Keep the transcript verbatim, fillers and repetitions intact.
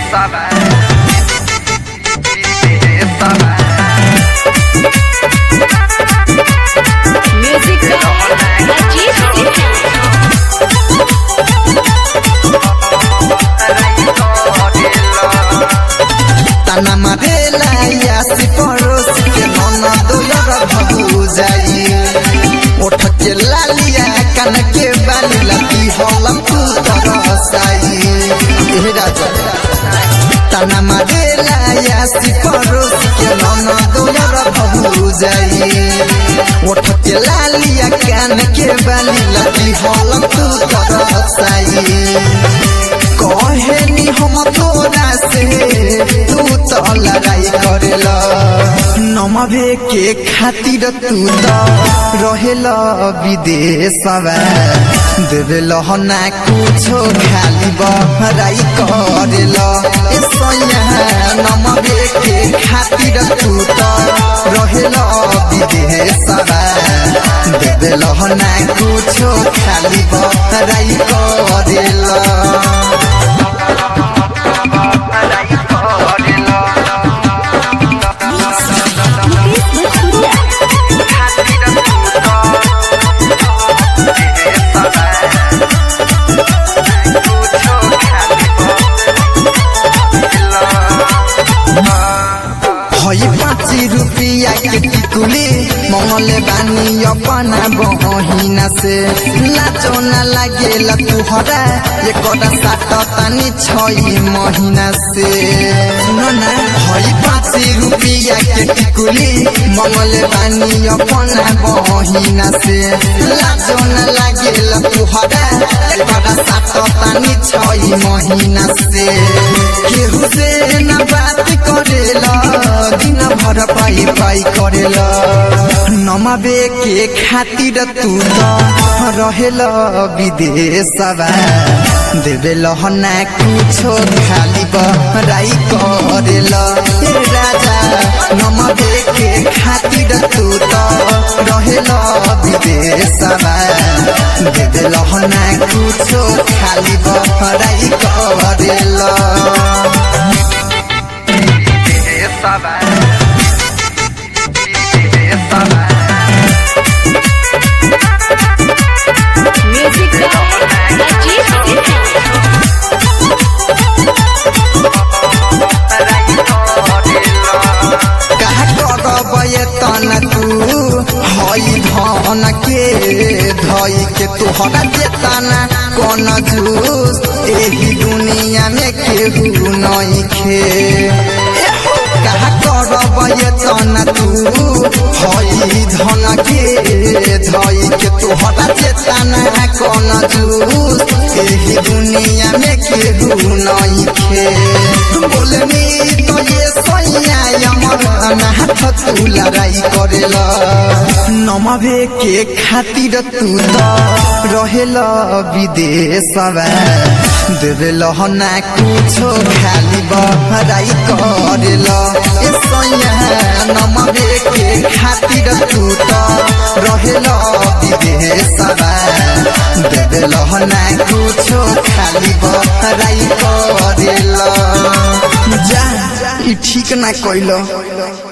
Music तना मारेला यासी पड़ोस के नौना दोयर भगू जाई ओठ के लालिया कान के बाली लती हलम तू तरसाई ए राजा तना मारेला यासी पड़ोस के नौना दोयर भगू जाई ओठ के लालिया कान के बाली लती हलम तू तरसाई कहेनी हम तोरा से तू तो लड़ाई करेला नमवे के खातिर तू तो रहेला विदेशवा देवेला ना कुछो खाली बहराई करेला ए सैया नमवे के खातिर तू तो रहेला विदेशवा देवेला ना कुछो खाली बहराई करेला पाँच रुपया के टिकुली मंगले बानी अपना बहिना से नाचो न लागेला तुहरा ये कदा सात तानी छई महीना से सुनो ना हई पाँच रुपया के टिकुली मंगले बानी अपना बहिना से नाचो न लागेला तुहरा ये कदा सात तानी छई महीना से केहू से न बात करेला दिन भर पाई पाई करेला नमाबे के खातिर तू तो रहेला विदेशवा देवेला ना कुछो खाली बहराई करेला ए राजा नमाबे के खातिर तू तो रहेला विदेशवा देवेला ना कुछो खाली बहराई करेला Music तना तू हई धन के धई के तुहरा जेतना कौन जूस एही दुनिया में केहू नहीं खे कहा करब तना तू हई धन के धई के तुहरा जेतना कौन जूस एही दुनिया में केहू नहीं खे बोलनी तो ये सैया अमर हाथ तू लड़ाई करेला नमावे के खातिर तू तो रहेला विदेशवा देवेला ना कुछो खाली बहराई करेला ए सैया नमावे के खातिर तू तो रहेला विदेशवा देवेला ना कुछो खाली बहराई करेला जा ई ठीक ना कइलो।